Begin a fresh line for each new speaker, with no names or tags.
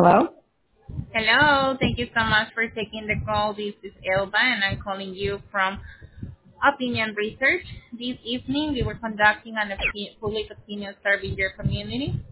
Hello?
Hello. Thank you so much for taking the call. This is Elba, and I'm calling you from Opinion Research. This evening, we were conducting public opinion survey in your community.